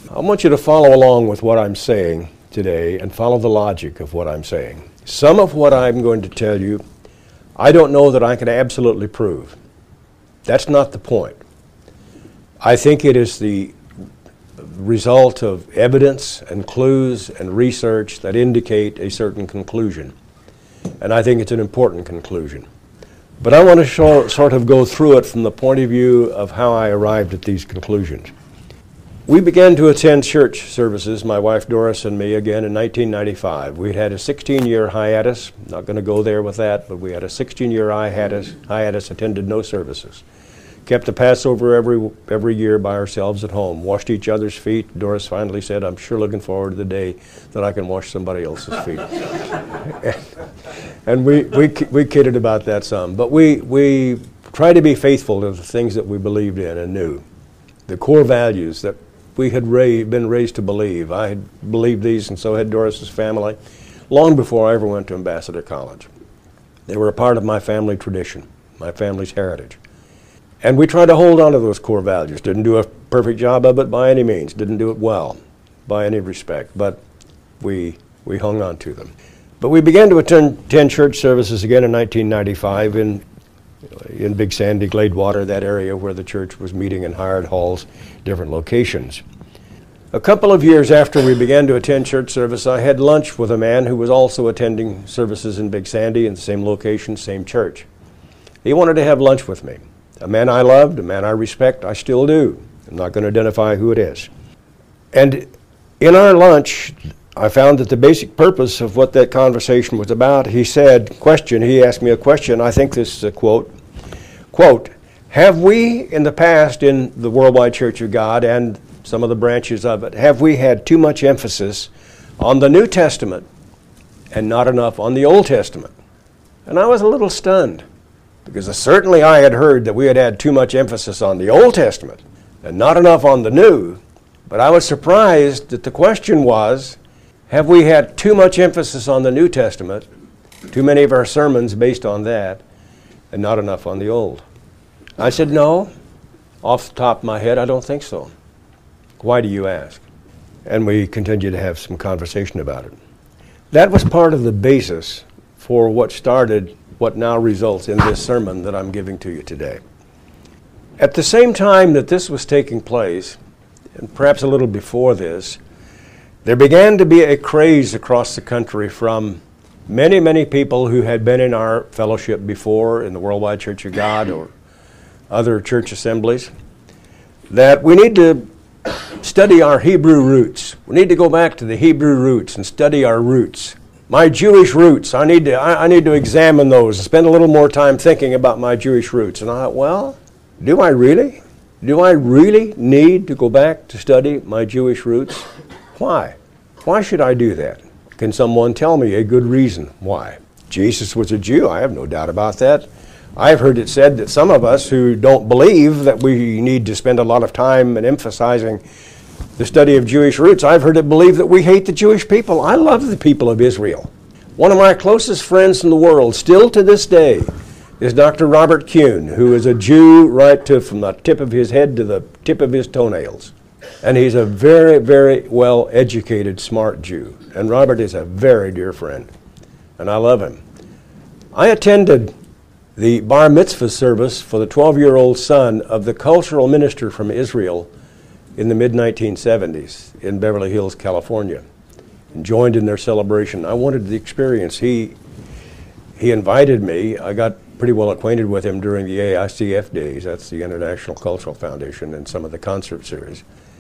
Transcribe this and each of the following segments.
I want you to follow along with what I'm saying today and follow the logic of what I'm saying. Some of what I'm going to tell you, I don't know that I can absolutely prove. That's not the point. I think it is the result of evidence and clues and research that indicate a certain conclusion. And I think it's an important conclusion. But I want to sort of go through it from the point of view of how I arrived at these conclusions. We began to attend church services, my wife Doris and me, again in 1995. We'd had a 16-year hiatus. Not going to go there with that, but we had a 16-year hiatus, attended no services. Kept the Passover every year by ourselves at home. Washed each other's feet. Doris finally said, "I'm sure looking forward to the day that I can wash somebody else's feet." And we kidded about that some. But we tried to be faithful to the things that we believed in and knew. The core values that we had been raised to believe. I had believed these, and so had Doris's family, long before I ever went to Ambassador College. They were a part of my family tradition, my family's heritage. And we tried to hold on to those core values. Didn't do a perfect job of it by any means. Didn't do it well by any respect. But we hung on to them. But we began to attend church services again in 1995 in Big Sandy, Gladewater, that area where the church was meeting in hired halls, different locations. A couple of years after we began to attend church service, I had lunch with a man who was also attending services in Big Sandy in the same location, same church. He wanted to have lunch with me. A man I loved, a man I respect, I still do. I'm not going to identify who it is. And in our lunch, I found that the basic purpose of what that conversation was about, he asked me a question, I think this is a quote, "Have we in the past in the Worldwide Church of God and some of the branches of it, have we had too much emphasis on the New Testament and not enough on the Old Testament?" And I was a little stunned, because certainly I had heard that we had had too much emphasis on the Old Testament and not enough on the New, but I was surprised that the question was, have we had too much emphasis on the New Testament, too many of our sermons based on that, and not enough on the Old? I said, no, off the top of my head, I don't think so. Why do you ask? And we continued to have some conversation about it. That was part of the basis for what now results in this sermon that I'm giving to you today. At the same time that this was taking place, and perhaps a little before this, there began to be a craze across the country from many, many people who had been in our fellowship before in the Worldwide Church of God or other church assemblies, that we need to study our Hebrew roots. We need to go back to the Hebrew roots and study our roots. My Jewish roots, I need to examine those and spend a little more time thinking about my Jewish roots. And I thought, well, do I really? Do I really need to go back to study my Jewish roots? Why? Why should I do that? Can someone tell me a good reason why? Jesus was a Jew, I have no doubt about that. I've heard it said that some of us who don't believe that we need to spend a lot of time in emphasizing the study of Jewish roots, I've heard it believed that we hate the Jewish people. I love the people of Israel. One of my closest friends in the world, still to this day, is Dr. Robert Kuhn, who is a Jew from the tip of his head to the tip of his toenails. And he's a very, very well-educated, smart Jew. And Robert is a very dear friend, and I love him. I attended the bar mitzvah service for the 12-year-old son of the cultural minister from Israel in the mid-1970s in Beverly Hills, California, and joined in their celebration. I wanted the experience. He invited me. I got pretty well acquainted with him during the AICF days. That's the International Cultural Foundation, and some of the concert series.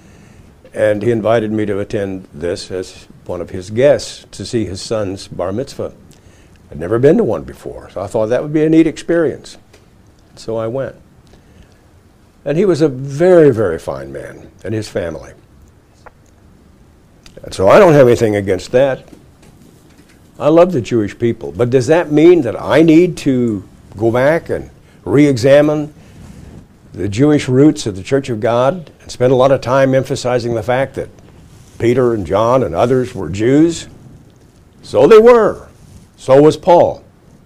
And he invited me to attend this as one of his guests to see his son's bar mitzvah. I'd never been to one before, so I thought that would be a neat experience. So I went. And he was a very, very fine man, and his family. And so I don't have anything against that. I love the Jewish people. But does that mean that I need to go back and re-examine the Jewish roots of the Church of God and spend a lot of time emphasizing the fact that Peter and John and others were Jews? So they were. So was Paul.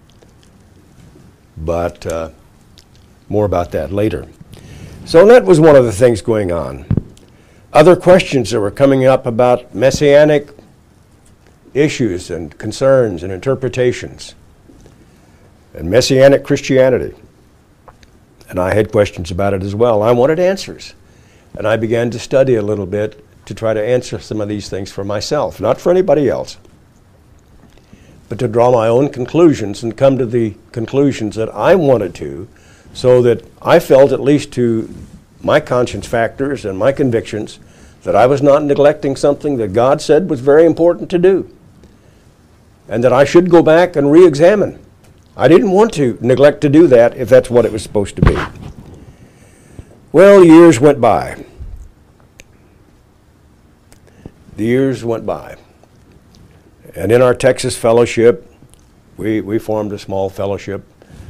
But more about that later. So that was one of the things going on. other questions that were coming up about messianic issues and concerns and interpretations and messianic Christianity. And I had questions about it as well. I wanted answers. And I began to study a little bit to try to answer some of these things for myself, not for anybody else, but to draw my own conclusions and come to the conclusions that I wanted to, so that I felt, at least to my conscience factors and my convictions, that I was not neglecting something that God said was very important to do, and that I should go back and re-examine. I didn't want to neglect to do that if that's what it was supposed to be. Well, years went by. The years went by. And in our Texas fellowship, we formed a small fellowship.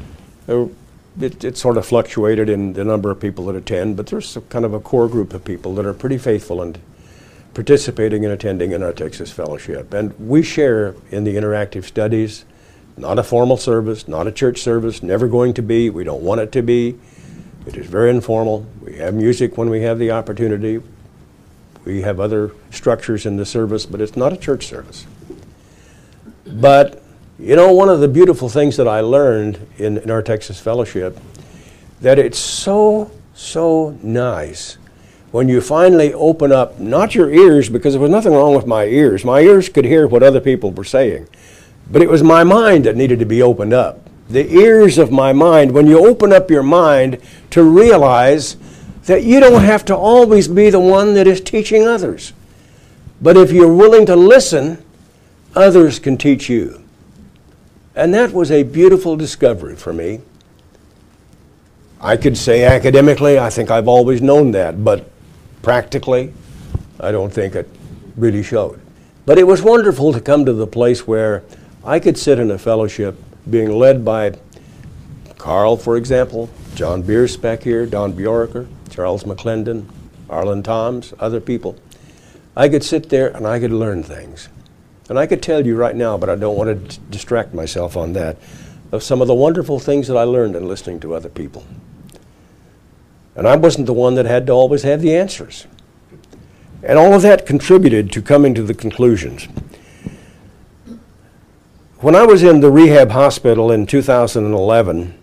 It sort of fluctuated in the number of people that attend, but there's kind of a core group of people that are pretty faithful and participating and attending in our Texas fellowship. And we share in the interactive studies. Not a formal service, not a church service, never going to be. We don't want it to be. It is very informal. We have music when we have the opportunity. We have other structures in the service, but it's not a church service. But, you know, one of the beautiful things that I learned in our Texas fellowship, that it's so nice when you finally open up, not your ears, because there was nothing wrong with my ears. My ears could hear what other people were saying. But it was my mind that needed to be opened up. The ears of my mind, when you open up your mind to realize that you don't have to always be the one that is teaching others. But if you're willing to listen, others can teach you. And that was a beautiful discovery for me. I could say academically, I think I've always known that, but practically, I don't think it really showed. But it was wonderful to come to the place where I could sit in a fellowship being led by Carl, for example, John Bierspeck here, Don Bjorker, Charles McClendon, Arlen Toms, other people. I could sit there and I could learn things. And I could tell you right now, but I don't want to distract myself on that, of some of the wonderful things that I learned in listening to other people. And I wasn't the one that had to always have the answers. And all of that contributed to coming to the conclusions. When I was in the rehab hospital in 2011,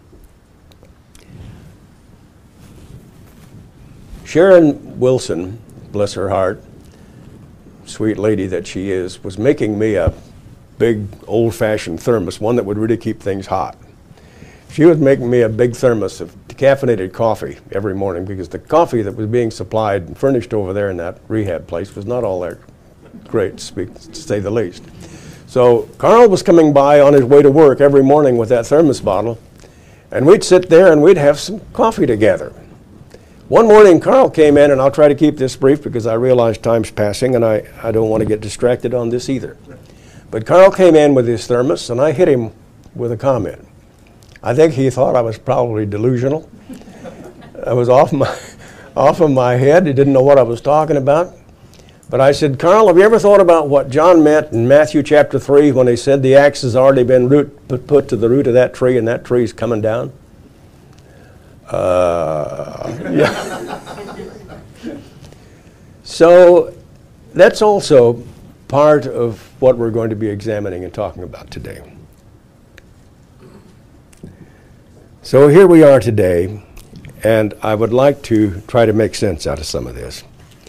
Sharon Wilson, bless her heart, sweet lady that she is, was making me a big old-fashioned thermos, one that would really keep things hot. She was making me a big thermos of decaffeinated coffee every morning, because the coffee that was being supplied and furnished over there in that rehab place was not all that great, to say the least. So Carl was coming by on his way to work every morning with that thermos bottle, and we'd sit there and we'd have some coffee together. One morning Carl came in, and I'll try to keep this brief because I realize time's passing and I don't want to get distracted on this either. But Carl came in with his thermos, and I hit him with a comment. I think he thought I was probably delusional. I was off of my head. He didn't know what I was talking about. But I said, Carl, have you ever thought about what John meant in Matthew chapter 3 when he said the axe has already been put to the root of that tree and that tree is coming down? Yeah. So that's also part of what we're going to be examining and talking about today. So here we are today, and I would like to try to make sense out of some of this.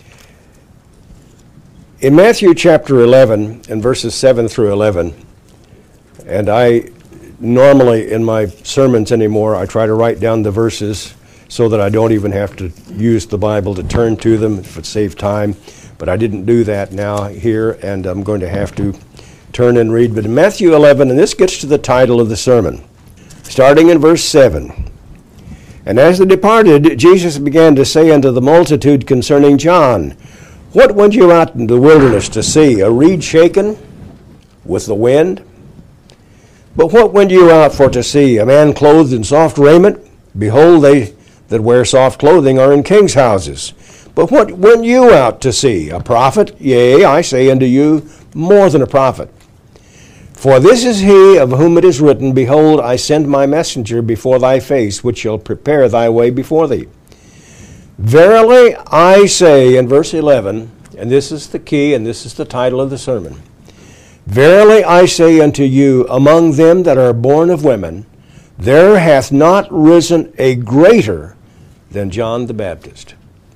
In Matthew chapter 11 and verses 7 through 11, and I normally in my sermons anymore, I try to write down the verses so that I don't even have to use the Bible to turn to them if it saves time. But I didn't do that now here, and I'm going to have to turn and read. But in Matthew 11, and this gets to the title of the sermon, starting in verse 7. And as they departed, Jesus began to say unto the multitude concerning John, What went you out into the wilderness to see? A reed shaken with the wind? But what went you out for to see? A man clothed in soft raiment? Behold, they that wear soft clothing are in kings' houses. But what went you out to see? A prophet? Yea, I say unto you, more than a prophet. For this is he of whom it is written, Behold, I send my messenger before thy face, which shall prepare thy way before thee. Verily I say, in verse 11, and this is the key and this is the title of the sermon, Verily I say unto you, among them that are born of women, there hath not risen a greater than John the Baptist.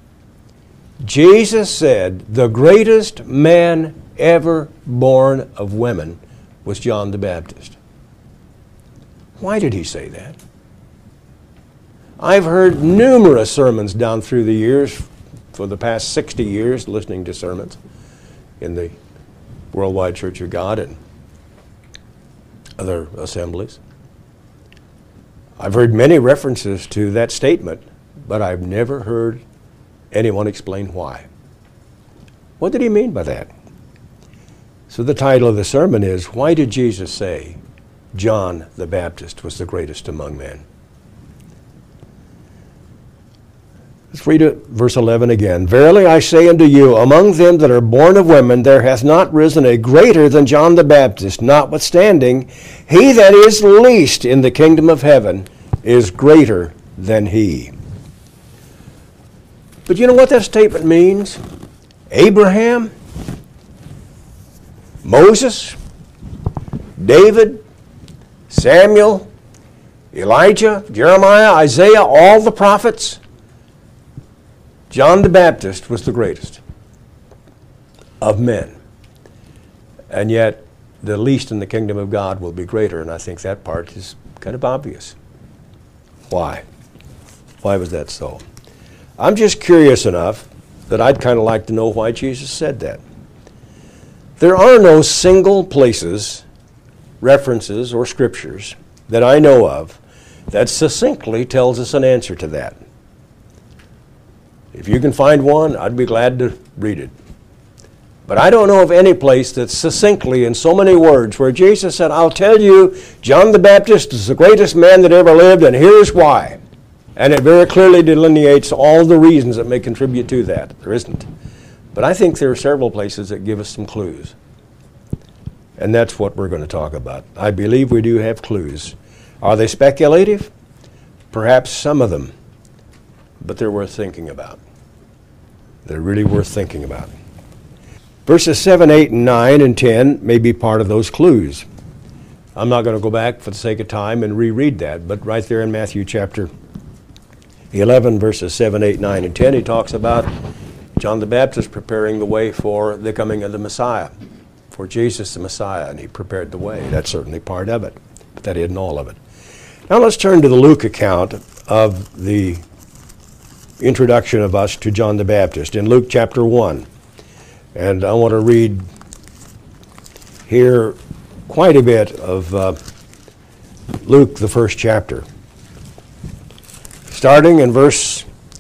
Jesus said the greatest man ever born of women was John the Baptist. Why did he say that? I've heard numerous sermons down through the years, for the past 60 years, listening to sermons in the Worldwide Church of God and other assemblies. I've heard many references to that statement, but I've never heard anyone explain why. What did he mean by that? So the title of the sermon is, Why did Jesus say John the Baptist was the greatest among men? Let's read it, verse 11 again. Verily I say unto you, among them that are born of women, there hath not risen a greater than John the Baptist. Notwithstanding, he that is least in the kingdom of heaven is greater than he. But you know what that statement means? Abraham, Moses, David, Samuel, Elijah, Jeremiah, Isaiah, all the prophets, John the Baptist was the greatest of men. And yet, the least in the kingdom of God will be greater, and I think that part is kind of obvious. Why? Why was that so? I'm just curious enough that I'd kind of like to know why Jesus said that. There are no single places, references, or scriptures that I know of that succinctly tells us an answer to that. If you can find one, I'd be glad to read it. But I don't know of any place that succinctly, in so many words, where Jesus said, I'll tell you, John the Baptist is the greatest man that ever lived, and here's why. And it very clearly delineates all the reasons that may contribute to that. There isn't. But I think there are several places that give us some clues. And that's what we're going to talk about. I believe we do have clues. Are they speculative? Perhaps some of them. But they're worth thinking about. They're really worth thinking about. Verses 7, 8, and 9, and 10 may be part of those clues. I'm not going to go back for the sake of time and reread that, but right there in Matthew chapter 11, verses 7, 8, 9, and 10, he talks about John the Baptist preparing the way for the coming of the Messiah, for Jesus the Messiah, and he prepared the way. That's certainly part of it, but that isn't all of it. Now let's turn to the Luke account of the introduction of us to John the Baptist in Luke chapter 1. And I want to read here quite a bit of Luke, the first chapter. Starting in verse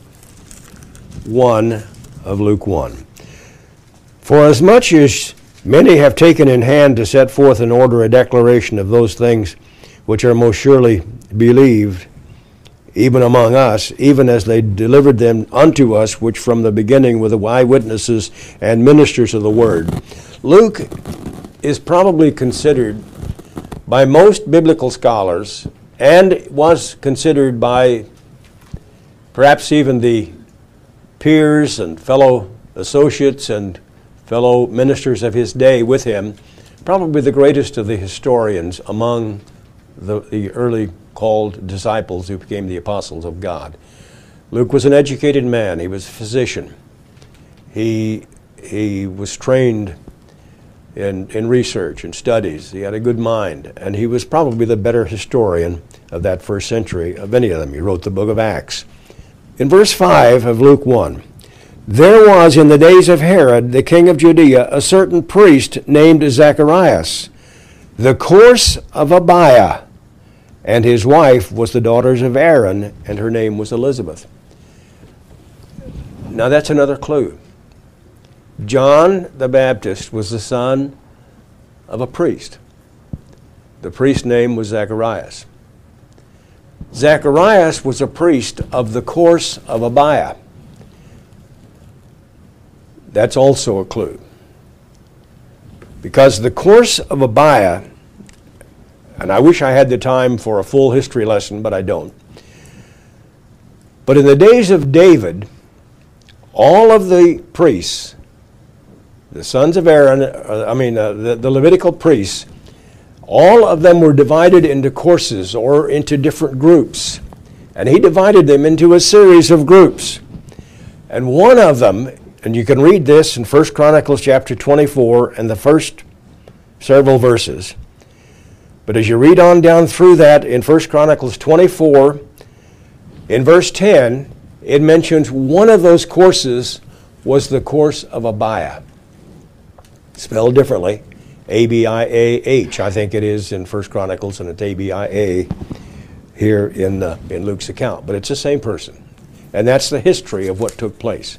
1 of Luke 1. For as much as many have taken in hand to set forth in order a declaration of those things which are most surely believed, even among us, even as they delivered them unto us, which from the beginning were the eyewitnesses and ministers of the word. Luke is probably considered by most biblical scholars, and was considered by perhaps even the peers and fellow associates and fellow ministers of his day with him, probably the greatest of the historians among the early called disciples who became the apostles of God. Luke was an educated man. He was a physician. He was trained in research and studies. He had a good mind, and he was probably the better historian of that first century of any of them. He wrote the book of Acts. In verse 5 of Luke 1, there was in the days of Herod, the king of Judea, a certain priest named Zacharias, the course of Abiah, and his wife was the daughter of Aaron, and her name was Elizabeth. Now that's another clue. John the Baptist was the son of a priest. The priest's name was Zacharias. Zacharias was a priest of the course of Abiah. That's also a clue. Because the course of Abiah, and I wish I had the time for a full history lesson, but I don't. But in the days of David, all of the priests, the sons of Aaron, the Levitical priests, all of them were divided into courses or into different groups. And he divided them into a series of groups. And one of them, and you can read this in 1 Chronicles chapter 24 and the first several verses. But as you read on down through that in 1 Chronicles 24, in verse 10, it mentions one of those courses was the course of Abiah. Spelled differently, A-B-I-A-H, I think it is in 1 Chronicles, and it's A-B-I-A here in Luke's account. But it's the same person. And that's the history of what took place.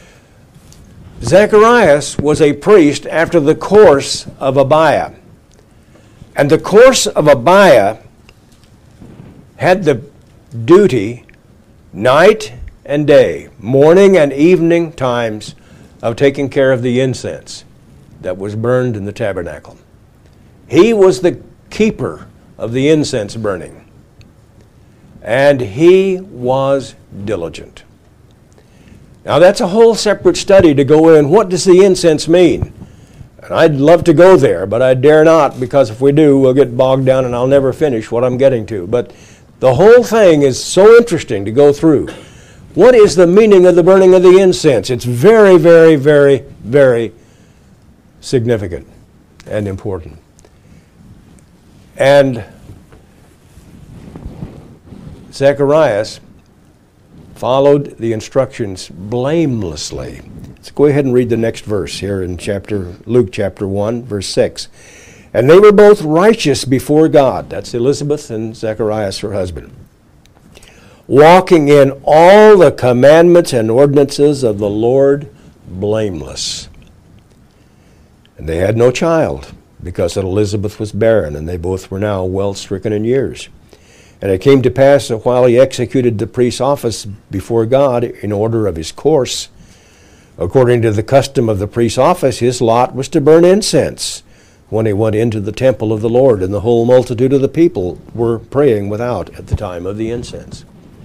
Zacharias was a priest after the course of Abiah. And the course of Abiah had the duty, night and day, morning and evening times, of taking care of the incense that was burned in the tabernacle. He was the keeper of the incense burning. And he was diligent. Now that's a whole separate study to go in. What does the incense mean? And I'd love to go there, but I dare not, because if we do, we'll get bogged down and I'll never finish what I'm getting to. But the whole thing is so interesting to go through. What is the meaning of the burning of the incense? It's very, very, very, very significant and important. And Zacharias followed the instructions blamelessly. Let's go ahead and read the next verse here in Luke chapter 1, verse 6. And they were both righteous before God. That's Elizabeth and Zacharias, her husband. Walking in all the commandments and ordinances of the Lord blameless. And they had no child, because that Elizabeth was barren, and they both were now well stricken in years. And it came to pass that while he executed the priest's office before God in order of his course, according to the custom of the priest's office, his lot was to burn incense when he went into the temple of the Lord, and the whole multitude of the people were praying without at the time of the incense.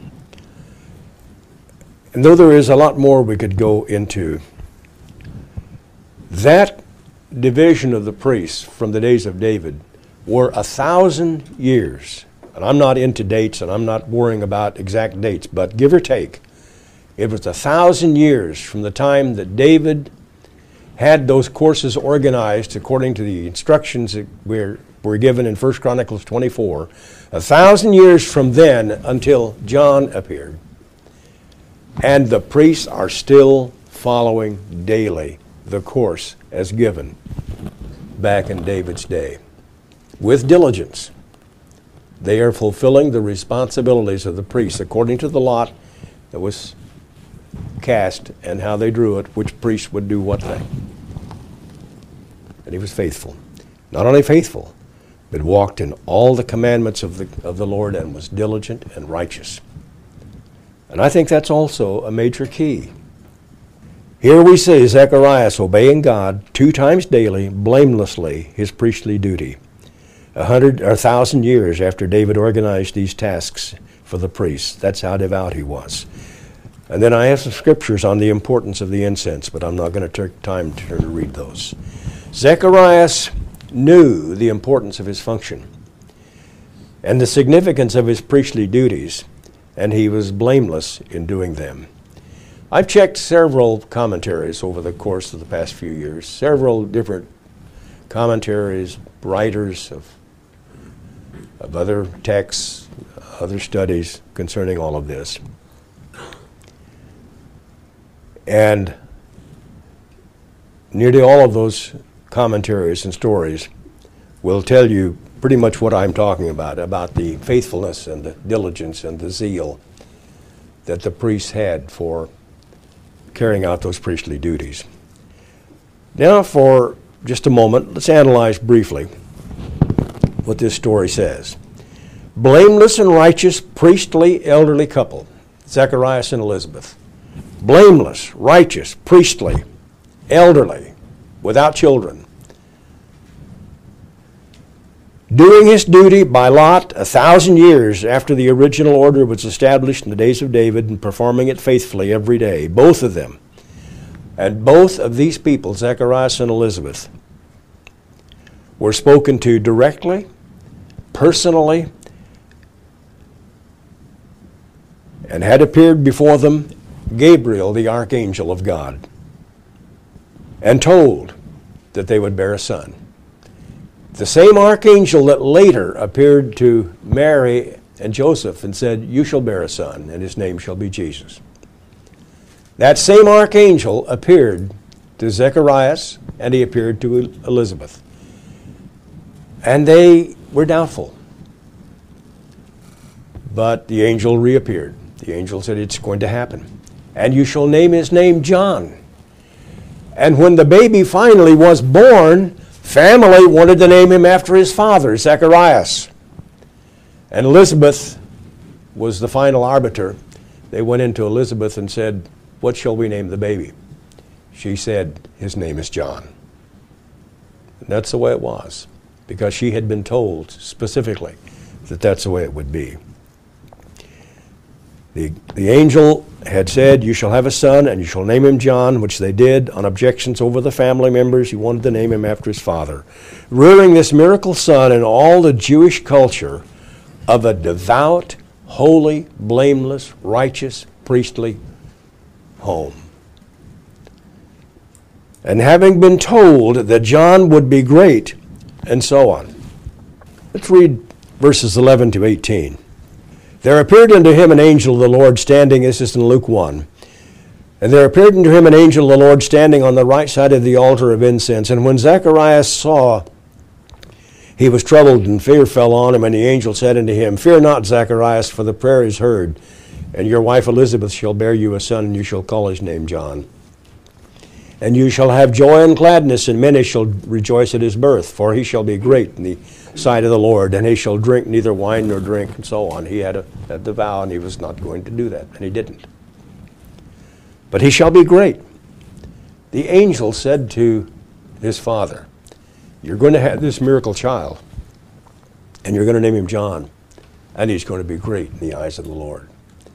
And though there is a lot more we could go into, that division of the priests from the days of David were 1,000 years. And I'm not into dates, and I'm not worrying about exact dates, but give or take, it was 1,000 years from the time that David had those courses organized according to the instructions that were given in 1 Chronicles 24, 1,000 years from then until John appeared. And the priests are still following daily the course as given back in David's day with diligence. They are fulfilling the responsibilities of the priests according to the lot that was cast and how they drew it, which priest would do what thing. And he was faithful. Not only faithful, but walked in all the commandments of the Lord and was diligent and righteous. And I think that's also a major key. Here we see Zacharias obeying God 2 times daily, blamelessly, his priestly duty. 1,000 years after David organized these tasks for the priests. That's how devout he was. And then I have some scriptures on the importance of the incense, but I'm not going to take time to read those. Zacharias knew the importance of his function and the significance of his priestly duties, and he was blameless in doing them. I've checked several commentaries over the course of the past few years, several different commentaries, writers of other texts, other studies concerning all of this. And nearly all of those commentaries and stories will tell you pretty much what I'm talking about the faithfulness and the diligence and the zeal that the priests had for carrying out those priestly duties. Now for just a moment, let's analyze briefly what this story says. Blameless and righteous priestly elderly couple, Zacharias and Elizabeth. Blameless, righteous, priestly, elderly, without children. Doing his duty by lot 1,000 years after the original order was established in the days of David and performing it faithfully every day, both of them. And both of these people, Zacharias and Elizabeth, were spoken to directly, personally, and had appeared before them Gabriel, the archangel of God, and told that they would bear a son. The same archangel that later appeared to Mary and Joseph and said, "You shall bear a son, and his name shall be Jesus." That same archangel appeared to Zacharias, and he appeared to Elizabeth. And they were doubtful. But the angel reappeared. The angel said, "It's going to happen. And you shall name his name John." And when the baby finally was born, family wanted to name him after his father, Zacharias. And Elizabeth was the final arbiter. They went into Elizabeth and said, "What shall we name the baby?" She said, "His name is John." And that's the way it was, because she had been told specifically that that's the way it would be. The angel had said, "You shall have a son, and you shall name him John," which they did on objections over the family members. He wanted to name him after his father. Rearing this miracle son in all the Jewish culture of a devout, holy, blameless, righteous, priestly home. And having been told that John would be great, and so on. Let's read verses 11 to 18. There appeared unto him an angel of the Lord standing, this is in Luke 1. And there appeared unto him an angel of the Lord standing on the right side of the altar of incense. And when Zacharias saw, he was troubled, and fear fell on him. And the angel said unto him, "Fear not, Zacharias, for the prayer is heard. And your wife Elizabeth shall bear you a son, and you shall call his name John. And you shall have joy and gladness, and many shall rejoice at his birth. For he shall be great in the sight of the Lord, and he shall drink neither wine nor drink," and so on. He had the vow, and he was not going to do that, and he didn't. "But he shall be great." The angel said to his father, "You're going to have this miracle child, and you're going to name him John, and he's going to be great in the eyes of the Lord."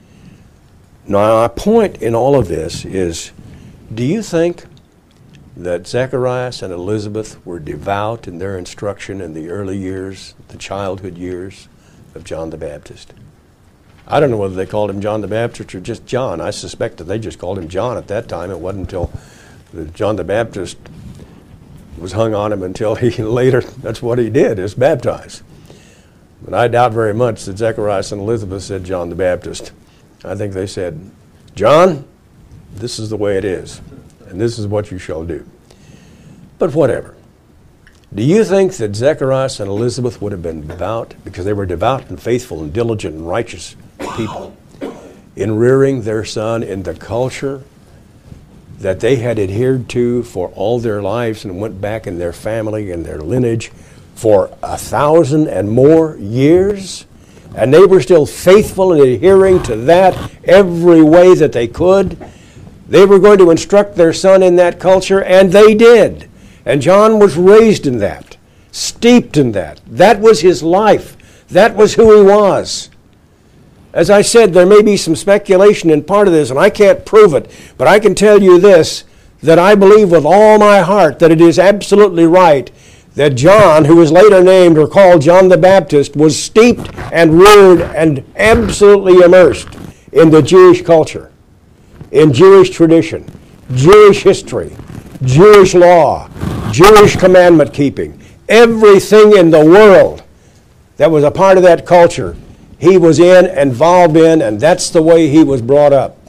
Now, my point in all of this is, do you think that Zacharias and Elizabeth were devout in their instruction in the early years, the childhood years of John the Baptist? I don't know whether they called him John the Baptist or just John. I suspect that they just called him John at that time. It wasn't until John the Baptist was hung on him until he later, that's what he did, is baptize. But I doubt very much that Zacharias and Elizabeth said John the Baptist. I think they said, "John, this is the way it is, and this is what you shall do." But whatever. Do you think that Zacharias and Elizabeth would have been devout, because they were devout and faithful and diligent and righteous people, in rearing their son in the culture that they had adhered to for all their lives and went back in their family and their lineage for 1,000 and more years? And they were still faithful in adhering to that every way that they could. They were going to instruct their son in that culture, and they did. And John was raised in that, steeped in that. That was his life. That was who he was. As I said, there may be some speculation in part of this, and I can't prove it, but I can tell you this, that I believe with all my heart that it is absolutely right that John, who was later named or called John the Baptist, was steeped and reared and absolutely immersed in the Jewish culture, in Jewish tradition, Jewish history, Jewish law, Jewish commandment keeping. Everything in the world that was a part of that culture, he was involved in, and that's the way he was brought up.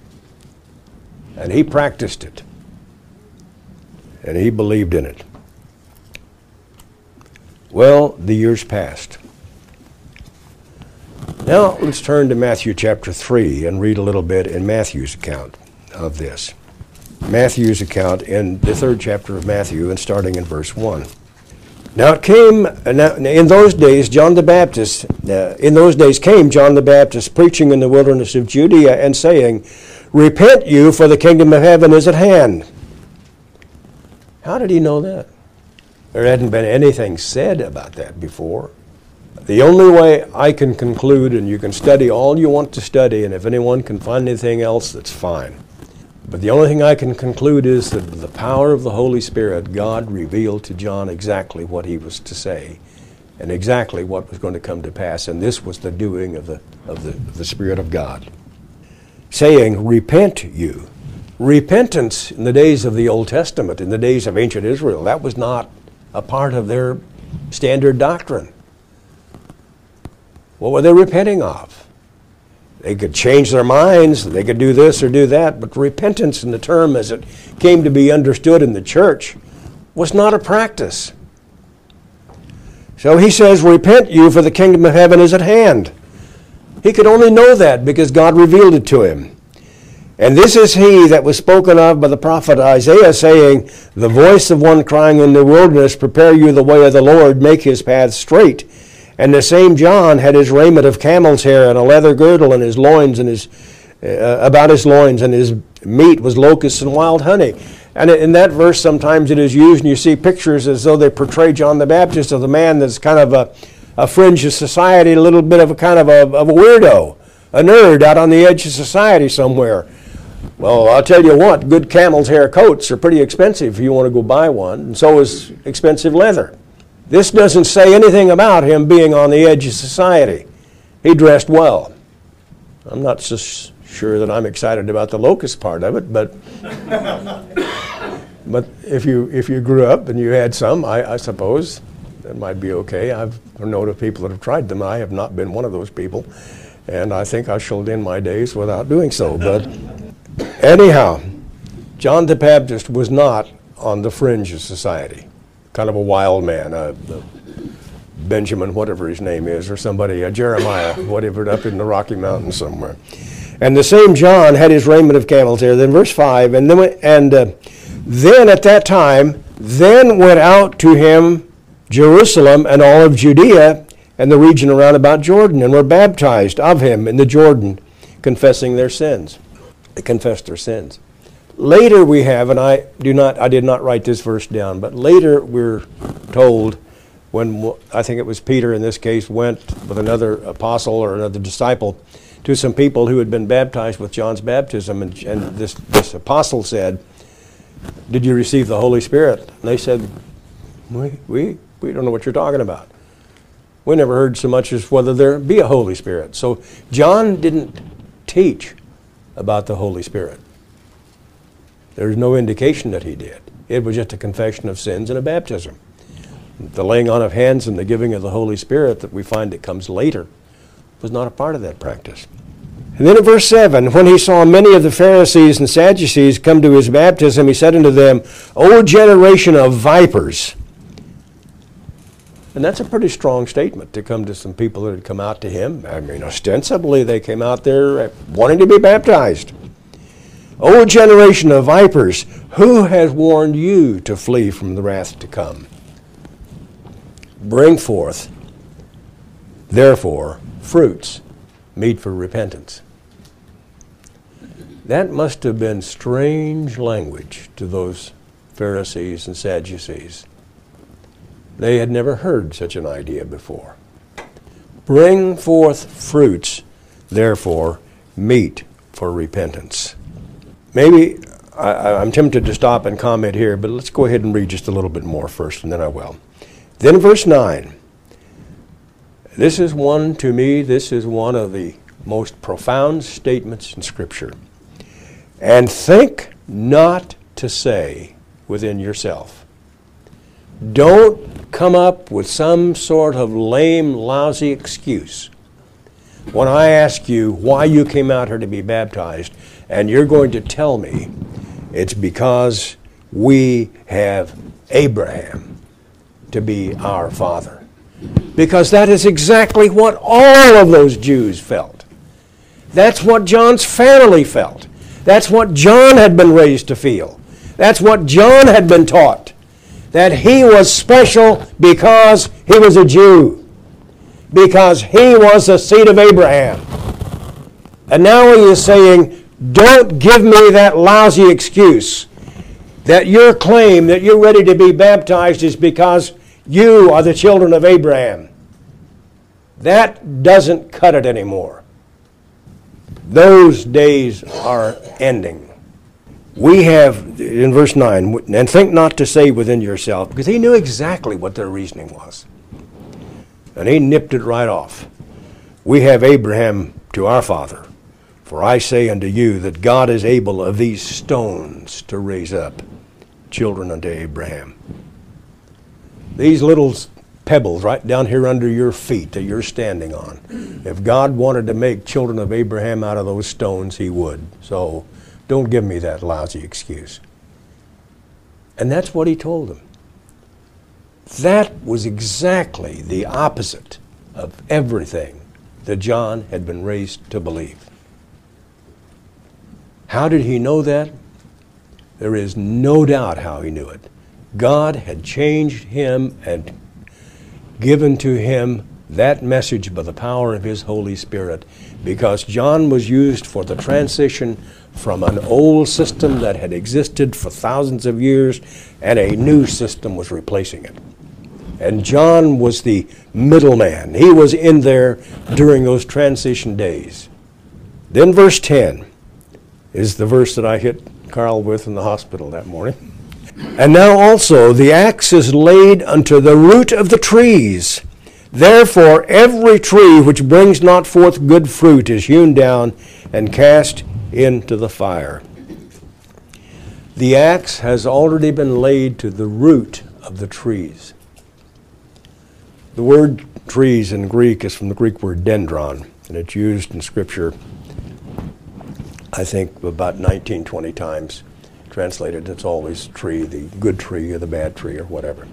And he practiced it. And he believed in it. Well, the years passed. Now let's turn to Matthew chapter 3 and read a little bit in Matthew's account of this. Matthew's account in the 3rd chapter of Matthew, and starting in verse 1. Now it came, in those days, John the Baptist, in those days came John the Baptist preaching in the wilderness of Judea and saying, "Repent you, for the kingdom of heaven is at hand." How did he know that? There hadn't been anything said about that before. The only way I can conclude, and you can study all you want to study, and if anyone can find anything else, that's fine. But the only thing I can conclude is that the power of the Holy Spirit, God revealed to John exactly what he was to say and exactly what was going to come to pass. And this was the doing of the Spirit of God. Saying, repent you. Repentance in the days of the Old Testament, in the days of ancient Israel, that was not a part of their standard doctrine. What were they repenting of? They could change their minds, they could do this or do that, but repentance in the term as it came to be understood in the church was not a practice. So he says, repent you, for the kingdom of heaven is at hand. He could only know that because God revealed it to him. And this is he that was spoken of by the prophet Isaiah, saying, the voice of one crying in the wilderness, prepare you the way of the Lord, make his path straight. And the same John had his raiment of camel's hair and a leather girdle in his loins and about his loins, and his meat was locusts and wild honey. And in that verse, sometimes it is used, and you see pictures as though they portray John the Baptist as a man that's kind of a fringe of society, a little bit of a kind of a weirdo, a nerd out on the edge of society somewhere. Well, I'll tell you what, good camel's hair coats are pretty expensive if you want to go buy one, and so is expensive leather. This doesn't say anything about him being on the edge of society. He dressed well. I'm not so sure that I'm excited about the locust part of it, but if you grew up and you had some, I suppose that might be okay. I've known of people that have tried them. I have not been one of those people, and I think I shall end my days without doing so. But anyhow, John the Baptist was not on the fringe of society. Kind of a wild man, Benjamin, whatever his name is, or somebody, Jeremiah, whatever, up in the Rocky Mountains somewhere. And the same John had his raiment of camel's hair. Then verse 5, then at that time, then went out to him Jerusalem and all of Judea and the region around about Jordan, and were baptized of him in the Jordan, confessing their sins. They confessed their sins. Later we have, and I did not write this verse down, but later we're told when, I think it was Peter in this case, went with another apostle or another disciple to some people who had been baptized with John's baptism, and this apostle said, did you receive the Holy Spirit? And they said, we don't know what you're talking about. We never heard so much as whether there be a Holy Spirit. So John didn't teach about the Holy Spirit. There's no indication that he did. It was just a confession of sins and a baptism. The laying on of hands and the giving of the Holy Spirit that we find that comes later was not a part of that practice. And then in verse 7, when he saw many of the Pharisees and Sadducees come to his baptism, he said unto them, O generation of vipers. And that's a pretty strong statement to come to some people that had come out to him. I mean, ostensibly they came out there wanting to be baptized. O generation of vipers, who has warned you to flee from the wrath to come? Bring forth, therefore, fruits meet for repentance. That must have been strange language to those Pharisees and Sadducees. They had never heard such an idea before. Bring forth fruits, therefore, meet for repentance. Maybe I'm tempted to stop and comment here, but let's go ahead and read just a little bit more first, and then I will. Then verse 9. This is one of the most profound statements in Scripture. And think not to say within yourself. Don't come up with some sort of lame, lousy excuse when I ask you why you came out here to be baptized, and you're going to tell me it's because we have Abraham to be our father. Because that is exactly what all of those Jews felt. That's what John's family felt. That's what John had been raised to feel. That's what John had been taught. That he was special because he was a Jew. Because he was the seed of Abraham. And now he is saying, don't give me that lousy excuse that your claim that you're ready to be baptized is because you are the children of Abraham. That doesn't cut it anymore. Those days are ending. We have, in verse 9, and think not to say within yourself, because he knew exactly what their reasoning was. And he nipped it right off. We have Abraham to our father. For I say unto you that God is able of these stones to raise up children unto Abraham. These little pebbles right down here under your feet that you're standing on. If God wanted to make children of Abraham out of those stones, he would. So don't give me that lousy excuse. And that's what he told them. That was exactly the opposite of everything that John had been raised to believe. How did he know that? There is no doubt how he knew it. God had changed him and given to him that message by the power of his Holy Spirit, because John was used for the transition from an old system that had existed for thousands of years, and a new system was replacing it. And John was the middleman. He was in there during those transition days. Then verse 10 is the verse that I hit Carl with in the hospital that morning. And now also the axe is laid unto the root of the trees. Therefore every tree which brings not forth good fruit is hewn down and cast into the fire. The axe has already been laid to the root of the trees. The word trees in Greek is from the Greek word dendron, and it's used in Scripture, I think, about 19, 20 times. Translated, it's always tree, the good tree or the bad tree or whatever.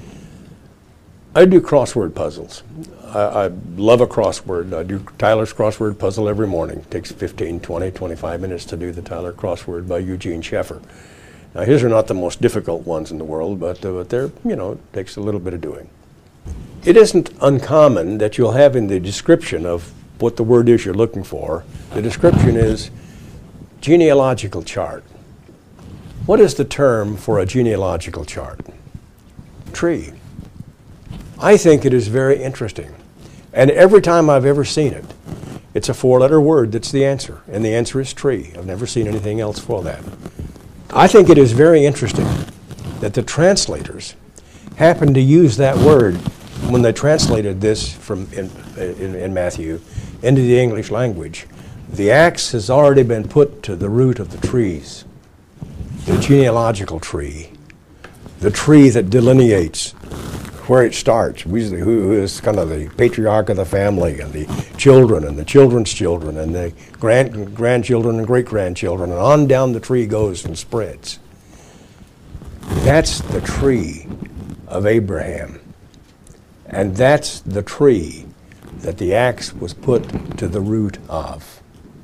I do crossword puzzles. I love a crossword. I do Tyler's crossword puzzle every morning. It takes 15, 20, 25 minutes to do the Tyler crossword by Eugene Sheffer. Now, his are not the most difficult ones in the world, but they're, it takes a little bit of doing. It isn't uncommon that you'll have in the description of what the word is you're looking for, the description is genealogical chart. What is the term for a genealogical chart? Tree. I think it is very interesting. And every time I've ever seen it, it's a four-letter word that's the answer. And the answer is tree. I've never seen anything else for that. I think it is very interesting that the translators happened to use that word when they translated this from in Matthew into the English language. The axe has already been put to the root of the trees. The genealogical tree, the tree that delineates where it starts, who is kind of the patriarch of the family, and the children and the children's children and the grandchildren and great-grandchildren, and on down the tree goes and spreads. That's the tree of Abraham. And that's the tree that the axe was put to the root of.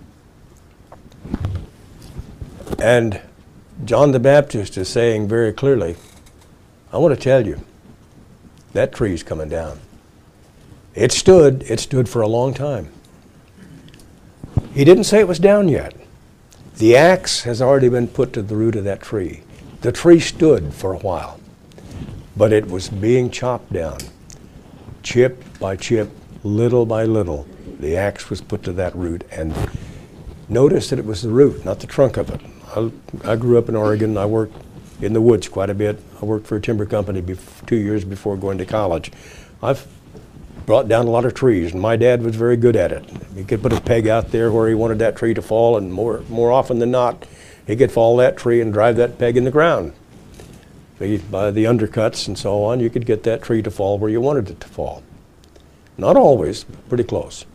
And John the Baptist is saying very clearly, I want to tell you, that tree's coming down. It stood for a long time. He didn't say it was down yet. The axe has already been put to the root of that tree. The tree stood for a while, but it was being chopped down. Chip by chip, little by little, the axe was put to that root. And notice that it was the root, not the trunk of it. I grew up in Oregon. I worked in the woods quite a bit. I worked for a timber company 2 years before going to college. I've brought down a lot of trees, and my dad was very good at it. He could put a peg out there where he wanted that tree to fall, and more often than not, he could fall that tree and drive that peg in the ground. By the undercuts and so on, you could get that tree to fall where you wanted it to fall. Not always, but pretty close.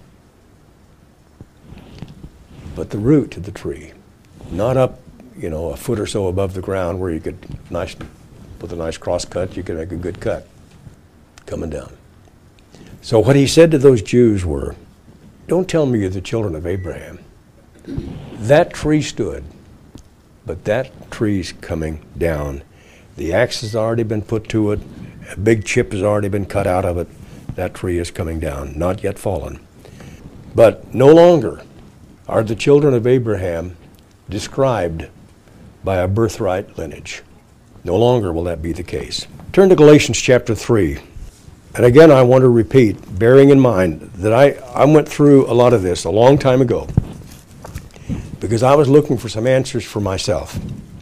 But the root of the tree, not up, a foot or so above the ground where you could with a nice cross cut, you could make a good cut coming down. So what he said to those Jews were, don't tell me you're the children of Abraham. That tree stood, but that tree's coming down. The axe has already been put to it. A big chip has already been cut out of it. That tree is coming down, not yet fallen. But no longer are the children of Abraham described by a birthright lineage. No longer will that be the case. Turn to Galatians chapter 3. And again, I want to repeat, bearing in mind that I went through a lot of this a long time ago because I was looking for some answers for myself.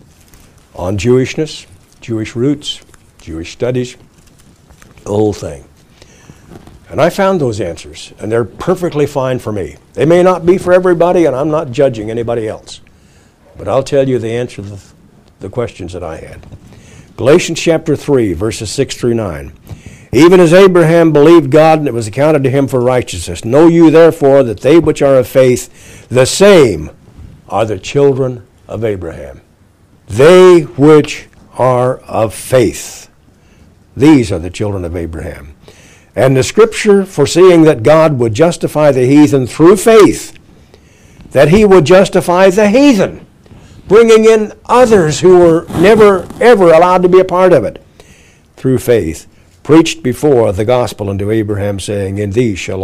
on Jewishness, Jewish roots, Jewish studies, the whole thing. And I found those answers, and they're perfectly fine for me. They may not be for everybody, and I'm not judging anybody else. But I'll tell you the answer to the questions that I had. Galatians chapter 3, verses 6 through 9. Even as Abraham believed God, and it was accounted to him for righteousness. Know you therefore that they which are of faith, the same are the children of Abraham. They which are of faith. These are the children of Abraham. And the Scripture, foreseeing that God would justify the heathen through faith, that he would justify the heathen, bringing in others who were never, ever allowed to be a part of it, through faith, preached before the gospel unto Abraham, saying, in these shall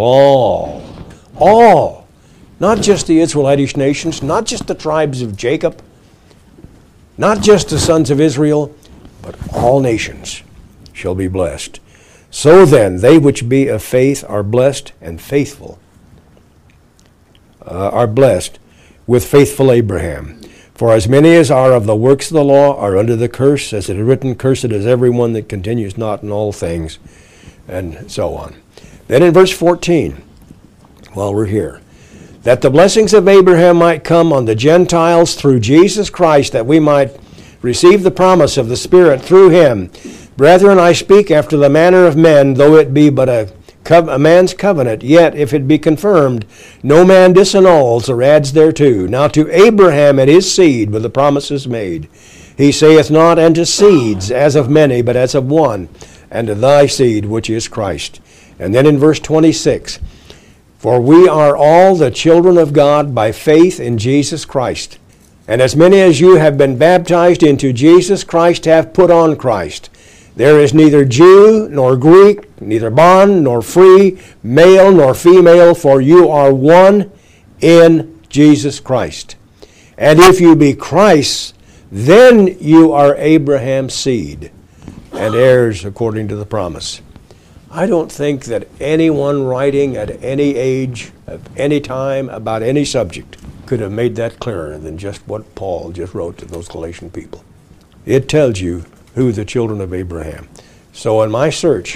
all, not just the Israelitish nations, not just the tribes of Jacob, not just the sons of Israel, but all nations shall be blessed. So then, they which be of faith are blessed and faithful, are blessed with faithful Abraham. For as many as are of the works of the law are under the curse, as it is written, cursed is every one that continues not in all things, and so on. Then in verse 14, while we're here, that the blessings of Abraham might come on the Gentiles through Jesus Christ, that we might receive the promise of the Spirit through him. Brethren, I speak after the manner of men, though it be but a man's covenant, yet if it be confirmed, no man disannuls or adds thereto. Now to Abraham and his seed were the promises made. He saith not unto seeds as of many, but as of one, and to thy seed which is Christ. And then in verse 26, for we are all the children of God by faith in Jesus Christ. And as many as you have been baptized into Jesus Christ have put on Christ. There is neither Jew nor Greek, neither bond nor free, male nor female, for you are one in Jesus Christ. And if you be Christ's, then you are Abraham's seed and heirs according to the promise. I don't think that anyone writing at any age, at any time, about any subject could have made that clearer than just what Paul just wrote to those Galatian people. It tells you who the children of Abraham. So in my search,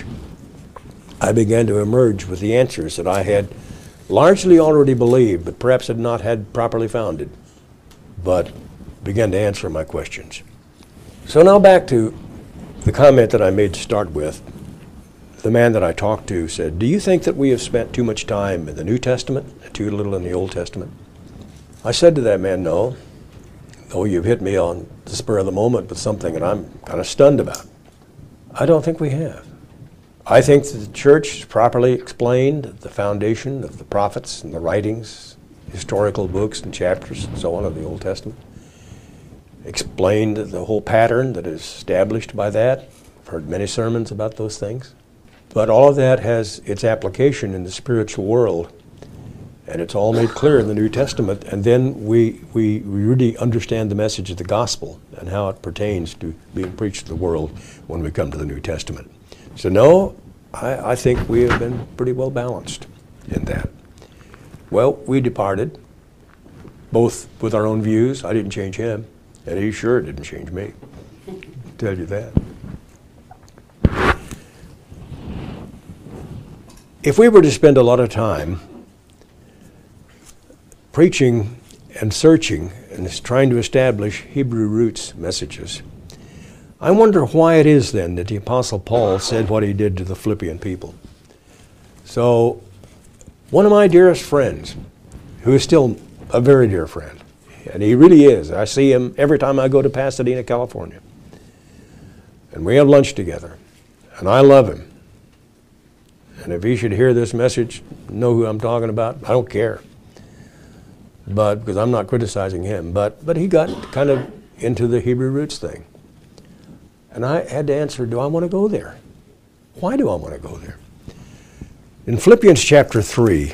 I began to emerge with the answers that I had largely already believed, but perhaps had not had properly founded, but began to answer my questions. So now back to the comment that I made to start with. The man that I talked to said, do you think that we have spent too much time in the New Testament and too little in the Old Testament? I said to that man, no. Though you've hit me on the spur of the moment with something that I'm kind of stunned about. I don't think we have. I think that the church has properly explained the foundation of the prophets and the writings, historical books and chapters and so on of the Old Testament. Explained the whole pattern that is established by that. I've heard many sermons about those things. But all of that has its application in the spiritual world. And it's all made clear in the New Testament. And then we really understand the message of the gospel and how it pertains to being preached to the world when we come to the New Testament. So no, I think we have been pretty well balanced in that. Well, we departed, both with our own views. I didn't change him, and he sure didn't change me. I'll tell you that. If we were to spend a lot of time preaching and searching and trying to establish Hebrew roots messages, I wonder why it is then that the Apostle Paul said what he did to the Philippian people. So one of my dearest friends, who is still a very dear friend, and he really is. I see him every time I go to Pasadena, California. And we have lunch together. And I love him. And if he should hear this message, know who I'm talking about, I don't care. But because I'm not criticizing him. But he got kind of into the Hebrew roots thing. And I had to answer, do I want to go there? Why do I want to go there? In Philippians chapter 3,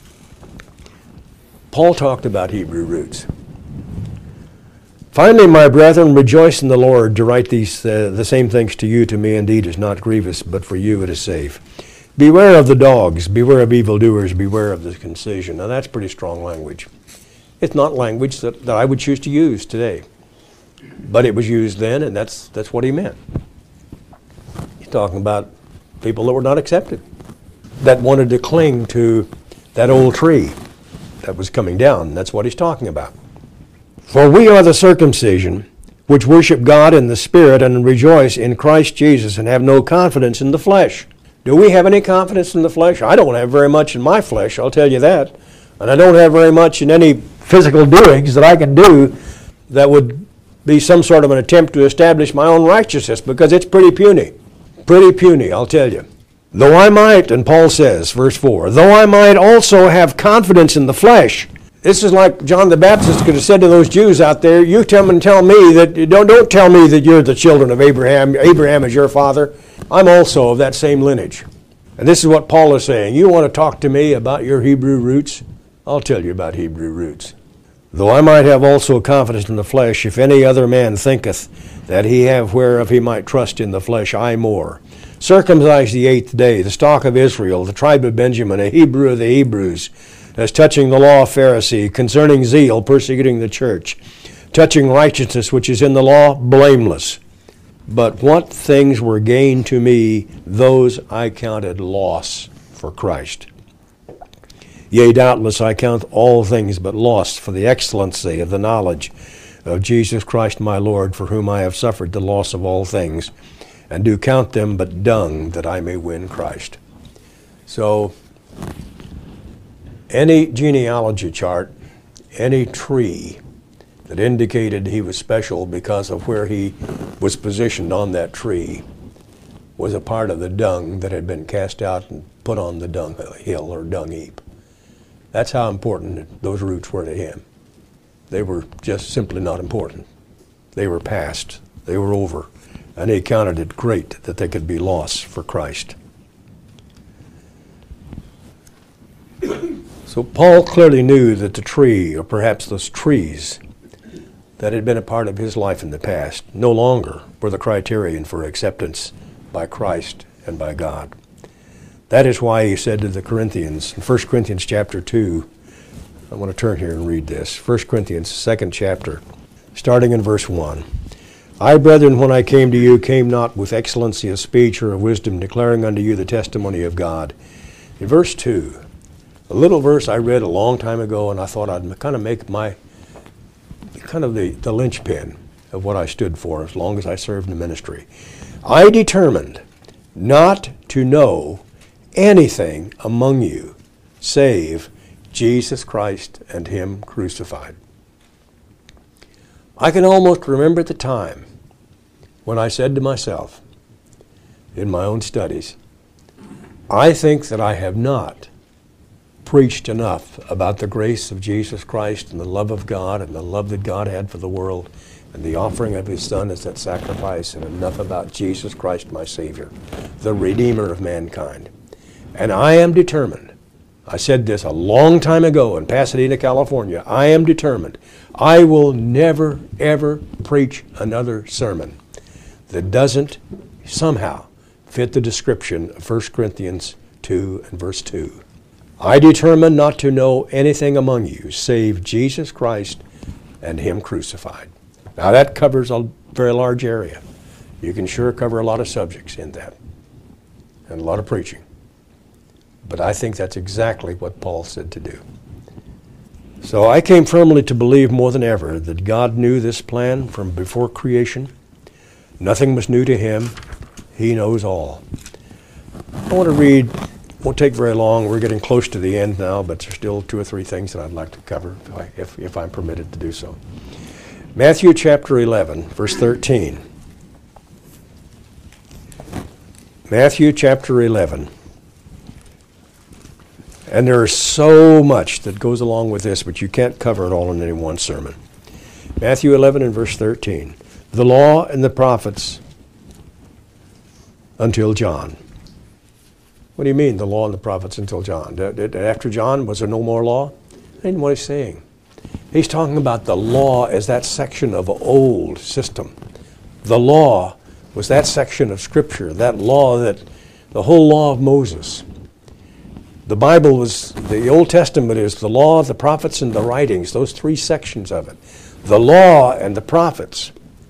Paul talked about Hebrew roots. Finally, my brethren, rejoice in the Lord. To write these the same things to you, to me indeed is not grievous, but for you it is safe. Beware of the dogs, beware of evildoers, beware of the concision. Now that's pretty strong language. It's not language that I would choose to use today. But it was used then, and that's what he meant. He's talking about people that were not accepted, that wanted to cling to that old tree that was coming down. That's what he's talking about. For we are the circumcision, which worship God in the Spirit and rejoice in Christ Jesus and have no confidence in the flesh. Do we have any confidence in the flesh? I don't have very much in my flesh, I'll tell you that. And I don't have very much in any physical doings that I can do that would be some sort of an attempt to establish my own righteousness, because it's pretty puny. Pretty puny, I'll tell you. Though I might, and Paul says, verse 4, though I might also have confidence in the flesh. This is like John the Baptist could have said to those Jews out there, you come and tell me that, don't tell me that you're the children of Abraham. Abraham is your father. I'm also of that same lineage. And this is what Paul is saying. You want to talk to me about your Hebrew roots? I'll tell you about Hebrew roots. Though I might have also confidence in the flesh, if any other man thinketh that he have whereof he might trust in the flesh, I more. Circumcised the 8th day, the stock of Israel, the tribe of Benjamin, a Hebrew of the Hebrews, as touching the law of Pharisee, concerning zeal, persecuting the church, touching righteousness which is in the law, blameless. But what things were gain to me, those I counted loss for Christ. Yea, doubtless I count all things but loss for the excellency of the knowledge of Jesus Christ my Lord, for whom I have suffered the loss of all things, and do count them but dung, that I may win Christ. So, any genealogy chart, any tree that indicated he was special because of where he was positioned on that tree was a part of the dung that had been cast out and put on the dung hill or dung heap. That's how important those roots were to him. They were just simply not important. They were past. They were over. And he counted it great that they could be lost for Christ. So Paul clearly knew that the tree, or perhaps those trees that had been a part of his life in the past, no longer were the criterion for acceptance by Christ and by God. That is why he said to the Corinthians, in 1 Corinthians chapter 2, I want to turn here and read this. 1 Corinthians, 2nd chapter, starting in verse 1. I, brethren, when I came to you, came not with excellency of speech or of wisdom, declaring unto you the testimony of God. In verse 2, a little verse I read a long time ago, and I thought I'd kind of make my, the linchpin of what I stood for as long as I served in the ministry. I determined not to know anything among you save Jesus Christ and Him crucified. I can almost remember the time when I said to myself in my own studies, I think that I have not preached enough about the grace of Jesus Christ and the love of God and the love that God had for the world and the offering of His Son as that sacrifice, and enough about Jesus Christ, my Savior, the Redeemer of mankind. And I am determined, I said this a long time ago in Pasadena, California, I am determined I will never, ever preach another sermon that doesn't somehow fit the description of 1 Corinthians 2 and verse 2. I determined not to know anything among you save Jesus Christ and Him crucified. Now that covers a very large area. You can sure cover a lot of subjects in that and a lot of preaching. But I think that's exactly what Paul said to do. So I came firmly to believe more than ever that God knew this plan from before creation. Nothing was new to Him. He knows all. I want to read, won't take very long. We're getting close to the end now, but there's still 2 or 3 things that I'd like to cover if I'm permitted to do so. Matthew chapter 11, verse 13. Matthew chapter 11. And there is so much that goes along with this, but you can't cover it all in any one sermon. Matthew 11 and verse 13. The law and the prophets until John. What do you mean, the law and the prophets until John? After John, was there no more law? That ain't what he's saying. He's talking about the law as that section of an old system. The law was that section of Scripture, that law, that the whole law of Moses. The Bible was, the Old Testament is the law, the prophets, and the writings, those 3 sections of it. The law and the prophets.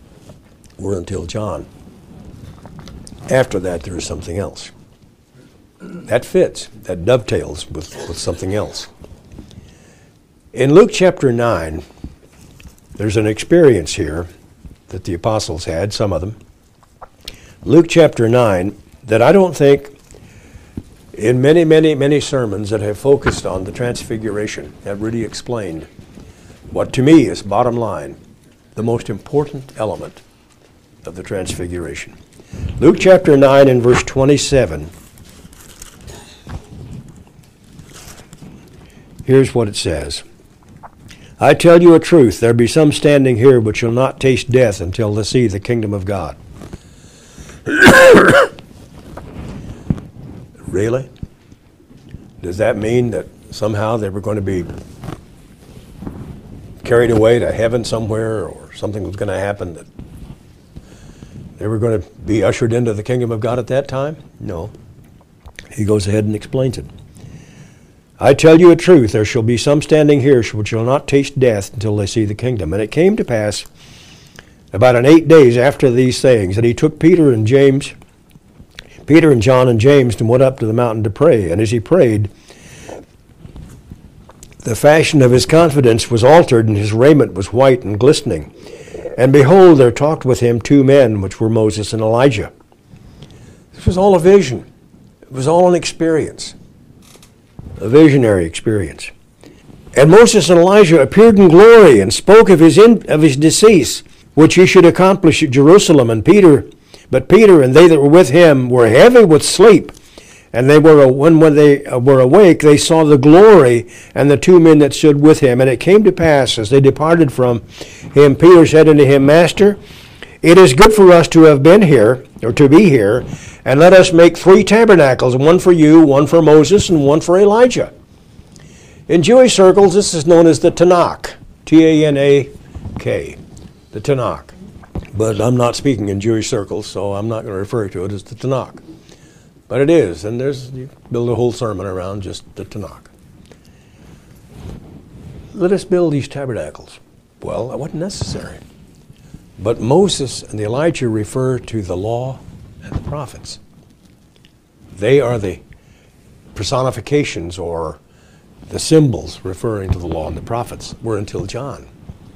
were until John. After that, there is something else. That fits, that dovetails with something else. In Luke chapter 9, there's an experience here that the apostles had, some of them. Luke chapter 9, that I don't think in many sermons that have focused on the Transfiguration have really explained what to me is, bottom line, the most important element of the Transfiguration. Luke chapter 9 and verse 27. Here's what it says. I tell you a truth, there be some standing here which shall not taste death until they see the kingdom of God. Really? Does that mean that somehow they were going to be carried away to heaven somewhere, or something was going to happen that they were going to be ushered into the kingdom of God at that time? No. He goes ahead and explains it. I tell you a truth, there shall be some standing here which shall not taste death until they see the kingdom. And it came to pass about 8 days after these things that he took Peter and John and James, and went up to the mountain to pray. And as he prayed, the fashion of his countenance was altered, and his raiment was white and glistening. And behold, there talked with him 2 men, which were Moses and Elijah. This was all a vision. It was all an experience. A visionary experience. And Moses and Elijah appeared in glory and spoke of his decease, which he should accomplish at Jerusalem. But Peter and they that were with him were heavy with sleep. And when they were awake, they saw the glory and the 2 men that stood with him. And it came to pass, as they departed from him, Peter said unto him, Master, it is good for us to have been here, or to be here, and let us make 3 tabernacles, one for you, one for Moses, and one for Elijah. In Jewish circles, this is known as the Tanakh, T-A-N-A-K, the Tanakh. But I'm not speaking in Jewish circles, so I'm not going to refer to it as the Tanakh. But it is, and you build a whole sermon around just the Tanakh. Let us build these tabernacles. Well, that wasn't necessary. But Moses and Elijah refer to the law and the prophets. They are the personifications or the symbols referring to the law and the prophets were until John.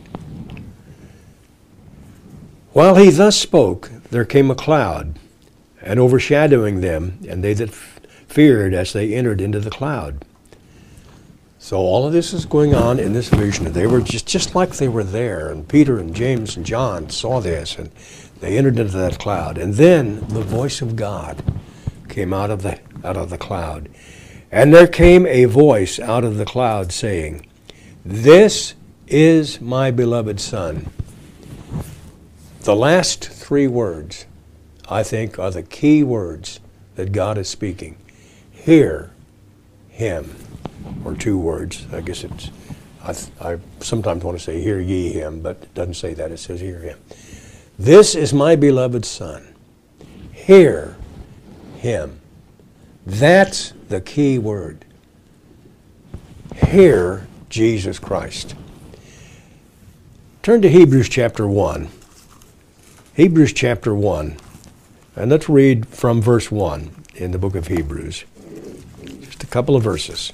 While he thus spoke, there came a cloud, and overshadowing them, and they that feared as they entered into the cloud. So all of this is going on in this vision. They were just like they were there, and Peter and James and John saw this, and they entered into that cloud. And then the voice of God came out of the cloud. And there came a voice out of the cloud saying, This is my beloved Son. The last 3 words, I think, are the key words that God is speaking. Hear him. Or 2 words. I guess I sometimes want to say, hear ye him, but it doesn't say that. It says, hear him. This is my beloved Son. Hear him. That's the key word. Hear Jesus Christ. Turn to Hebrews chapter 1. Hebrews chapter 1. And let's read from verse 1 in the book of Hebrews. Just a couple of verses.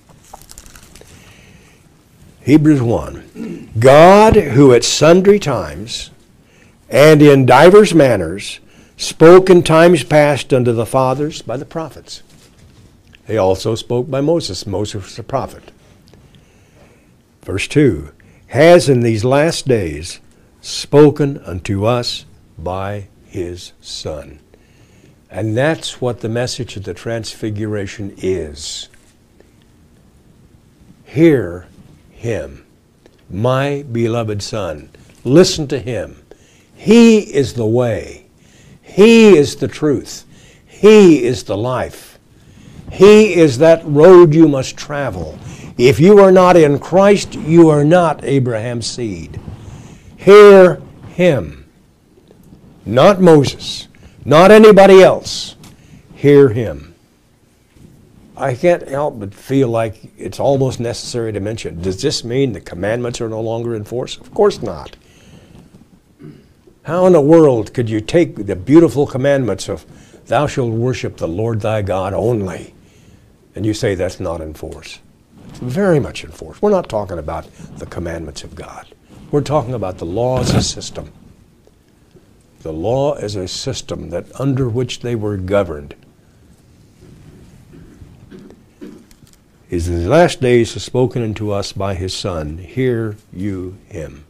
Hebrews 1. God, who at sundry times and in divers manners spoke in times past unto the fathers by the prophets. He also spoke by Moses. Moses was a prophet. Verse 2. Has in these last days spoken unto us by his Son. And that's what the message of the Transfiguration is. Hear him, my beloved Son. Listen to him. He is the way. He is the truth. He is the life. He is that road you must travel. If you are not in Christ, you are not Abraham's seed. Hear him. Not Moses. Not anybody else. Hear him. I can't help but feel like it's almost necessary to mention. Does this mean the commandments are no longer in force? Of course not. How in the world could you take the beautiful commandments of thou shalt worship the Lord thy God only, and you say that's not in force? It's very much in force. We're not talking about the commandments of God. We're talking about the law as a system. The law as a system that under which they were governed. Is in the last days has spoken unto us by his Son, hear you him.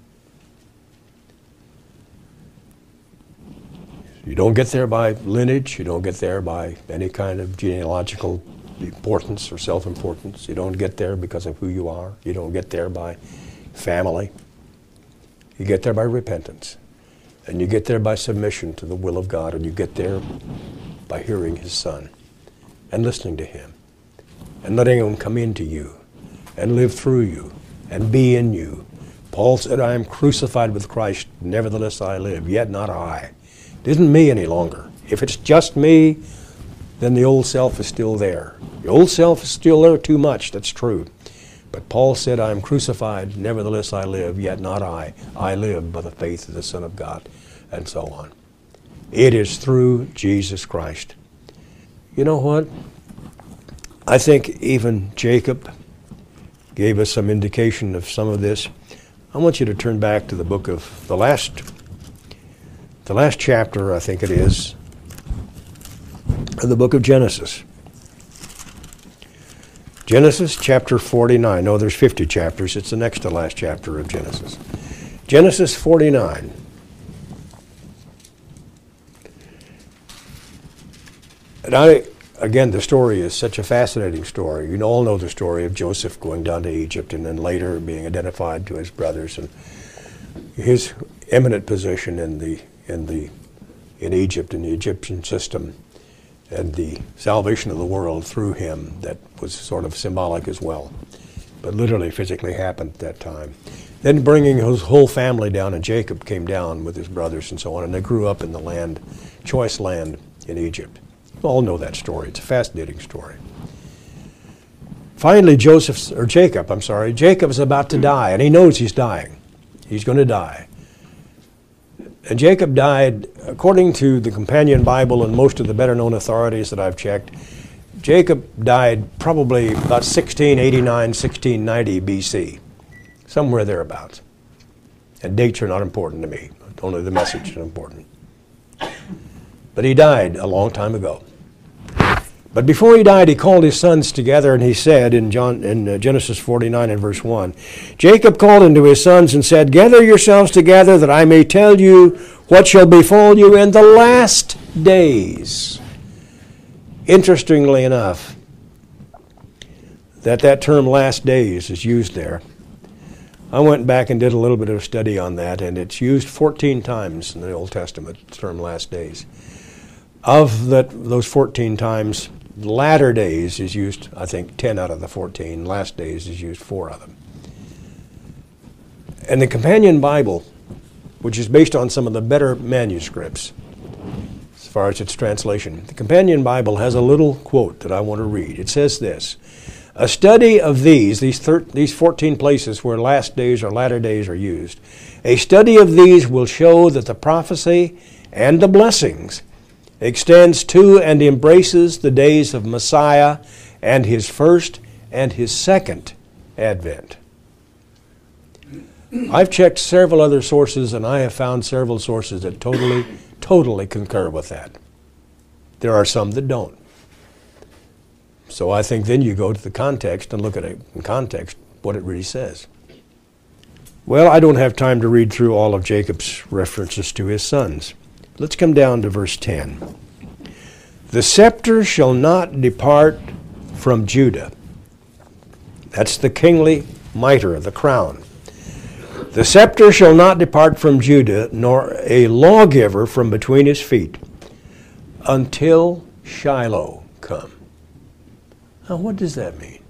You don't get there by lineage. You don't get there by any kind of genealogical importance or self-importance. You don't get there because of who you are. You don't get there by family. You get there by repentance. And you get there by submission to the will of God. And you get there by hearing his Son and listening to him and letting him come into you and live through you and be in you. Paul said, I am crucified with Christ. Nevertheless I live, yet not I. It isn't me any longer. If it's just me, then the old self is still there. The old self is still there too much, that's true. But Paul said, I am crucified, nevertheless I live, yet not I. I live by the faith of the Son of God, and so on. It is through Jesus Christ. You know what? I think even Jacob gave us some indication of some of this. I want you to turn back to the book of the last chapter, I think it is, of the book of Genesis. Genesis chapter 49. No, there's 50 chapters. It's the next to last chapter of Genesis. Genesis 49. And again, the story is such a fascinating story. You all know the story of Joseph going down to Egypt and then later being identified to his brothers and his eminent position in Egypt, in the Egyptian system, and the salvation of the world through him that was sort of symbolic as well, but literally physically happened at that time. Then bringing his whole family down, and Jacob came down with his brothers and so on, and they grew up in the land, choice land in Egypt. You all know that story. It's a fascinating story. Finally, Jacob is about to die, and he knows he's dying. He's going to die. And Jacob died, according to the Companion Bible and most of the better-known authorities that I've checked, Jacob died probably about 1689, 1690 BC, somewhere thereabouts. And dates are not important to me. Only the message is important. But he died a long time ago. But before he died, he called his sons together, and he said in Genesis 49 and verse 1, Jacob called unto his sons and said, gather yourselves together that I may tell you what shall befall you in the last days. Interestingly enough, that term last days is used there. I went back and did a little bit of study on that, and it's used 14 times in the Old Testament, the term last days. Of those 14 times, latter days is used, I think, 10 out of the 14. Last days is used 4 of them. And the Companion Bible, which is based on some of the better manuscripts, as far as its translation, the Companion Bible has a little quote that I want to read. It says this, a study of these 14 places where last days or latter days are used, a study of these will show that the prophecy and the blessings extends to and embraces the days of Messiah and his first and his second advent. I've checked several other sources, and I have found several sources that totally concur with that. There are some that don't. So I think then you go to the context and look at it in context, what it really says. Well, I don't have time to read through all of Jacob's references to his sons. Let's come down to verse 10. The scepter shall not depart from Judah. That's the kingly mitre, the crown. The scepter shall not depart from Judah, nor a lawgiver from between his feet, until Shiloh come. Now, what does that mean?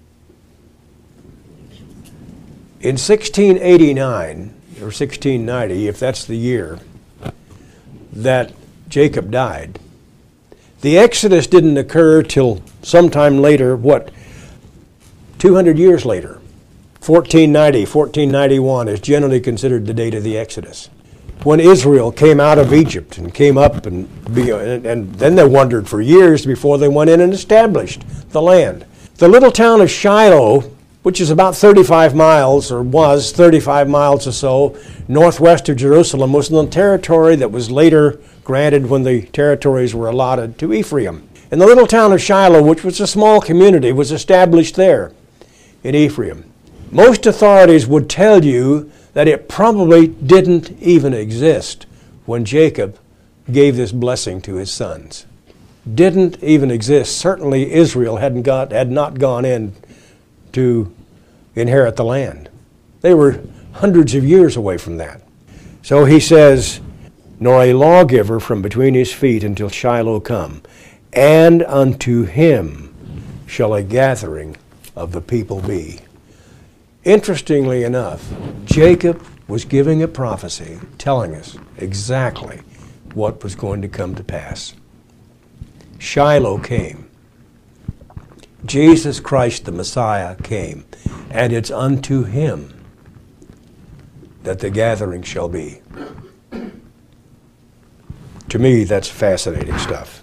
In 1689, or 1690, if that's the year that Jacob died, the Exodus didn't occur till sometime later, 200 years later. 1490, 1491 is generally considered the date of the Exodus. when Israel came out of Egypt and came up and then they wandered for years before they went in and established the land. The little town of Shiloh, which is about 35 miles, or was 35 miles or so, northwest of Jerusalem, was in the territory that was later granted when the territories were allotted to Ephraim. And the little town of Shiloh, which was a small community, was established there in Ephraim. Most authorities would tell you that it probably didn't even exist when Jacob gave this blessing to his sons. Didn't even exist. Certainly Israel had not gone in to inherit the land. They were hundreds of years away from that. So he says, nor a lawgiver from between his feet until Shiloh come, and unto him shall a gathering of the people be. Interestingly enough, Jacob was giving a prophecy telling us exactly what was going to come to pass. Shiloh came. Jesus Christ the Messiah came, and it's unto him that the gathering shall be. To me, that's fascinating stuff.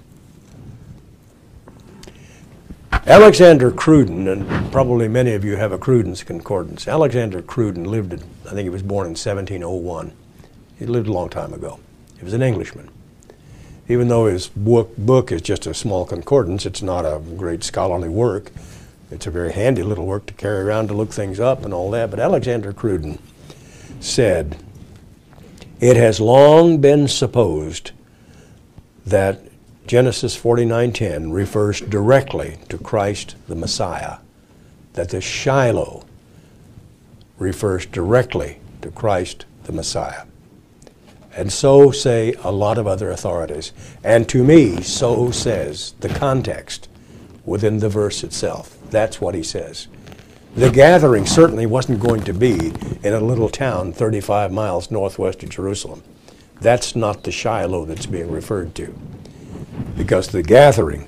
Alexander Cruden, and probably many of you have a Cruden's Concordance. Alexander Cruden lived, I think he was born in 1701. He lived a long time ago. He was an Englishman. Even though his book is just a small concordance, it's not a great scholarly work. It's a very handy little work to carry around to look things up and all that. But Alexander Cruden said, it has long been supposed that Genesis 49:10 refers directly to Christ the Messiah, that the Shiloh refers directly to Christ the Messiah. And so say a lot of other authorities. And to me, so says the context within the verse itself. That's what he says. The gathering certainly wasn't going to be in a little town 35 miles northwest of Jerusalem. That's not the Shiloh that's being referred to. Because the gathering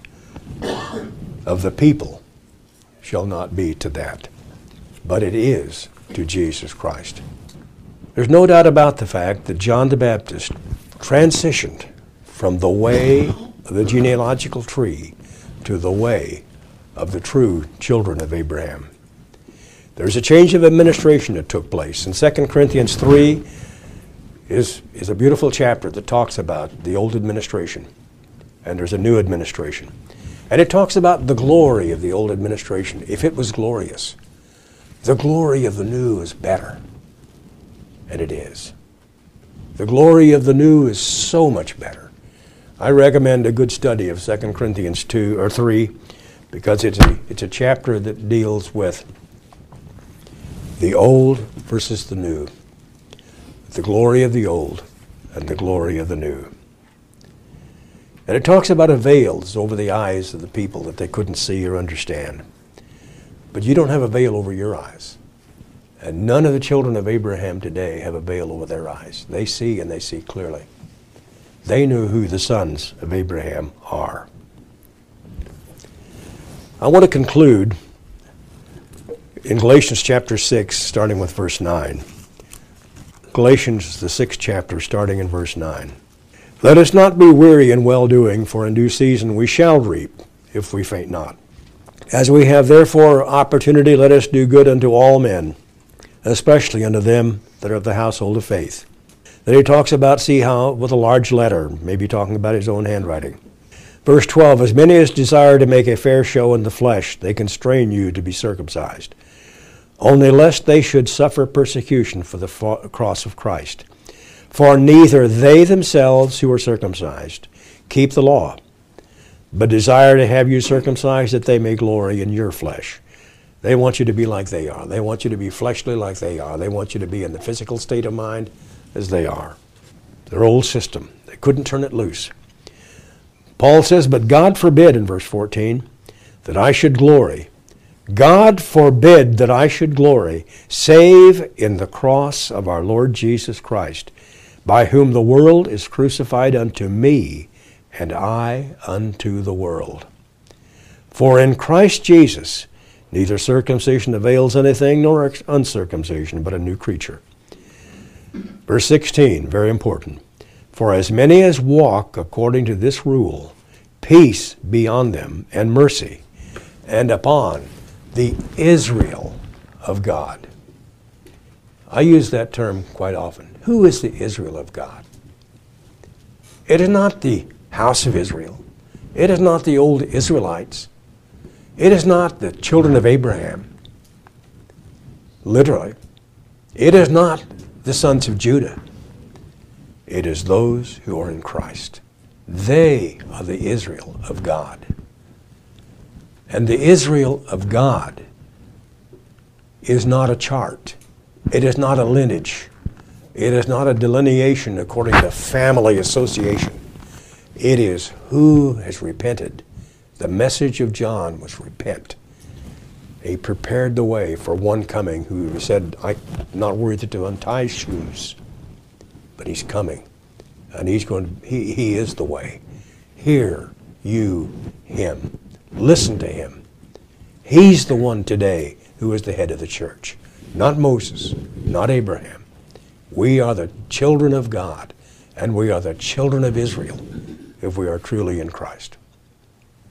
of the people shall not be to that, but it is to Jesus Christ. There's no doubt about the fact that John the Baptist transitioned from the way of the genealogical tree to the way of the true children of Abraham. There's a change of administration that took place. And 2 Corinthians 3 is a beautiful chapter that talks about the old administration. And there's a new administration. And it talks about the glory of the old administration, if it was glorious. The glory of the new is better. And it is. The glory of the new is so much better. I recommend a good study of 2 Corinthians 2 or 3 because it's a chapter that deals with the old versus the new. The glory of the old and the glory of the new. And it talks about a veil that's over the eyes of the people that they couldn't see or understand. But you don't have a veil over your eyes. And none of the children of Abraham today have a veil over their eyes. They see, and they see clearly. They knew who the sons of Abraham are. I want to conclude in Galatians chapter 6, starting with verse 9. Galatians, the 6th chapter, starting in verse 9. Let us not be weary in well-doing, for in due season we shall reap, if we faint not. As we have therefore opportunity, let us do good unto all men, especially unto them that are of the household of faith. Then he talks about, see how, with a large letter, maybe talking about his own handwriting. Verse 12, as many as desire to make a fair show in the flesh, they constrain you to be circumcised, only lest they should suffer persecution for the cross of Christ. For neither they themselves who are circumcised keep the law, but desire to have you circumcised that they may glory in your flesh. They want you to be like they are. They want you to be fleshly like they are. They want you to be in the physical state of mind as they are. Their old system. They couldn't turn it loose. Paul says, but God forbid, in verse 14, that I should glory. God forbid that I should glory, save in the cross of our Lord Jesus Christ, by whom the world is crucified unto me, and I unto the world. For in Christ Jesus neither circumcision avails anything, nor uncircumcision, but a new creature. Verse 16, very important. For as many as walk according to this rule, peace be on them and mercy, and upon the Israel of God. I use that term quite often. Who is the Israel of God? It is not the house of Israel. It is not the old Israelites. It is not the children of Abraham. Literally. It is not the sons of Judah. It is those who are in Christ. They are the Israel of God. And the Israel of God is not a chart. It is not a lineage. It is not a delineation according to family association. It is who has repented. The message of John was repent. He prepared the way for one coming who said, I'm not worthy to untie his shoes, but he's coming. And he is the way. Hear you him. Listen to him. He's the one today who is the head of the church. Not Moses, not Abraham. We are the children of God, and we are the children of Israel if we are truly in Christ.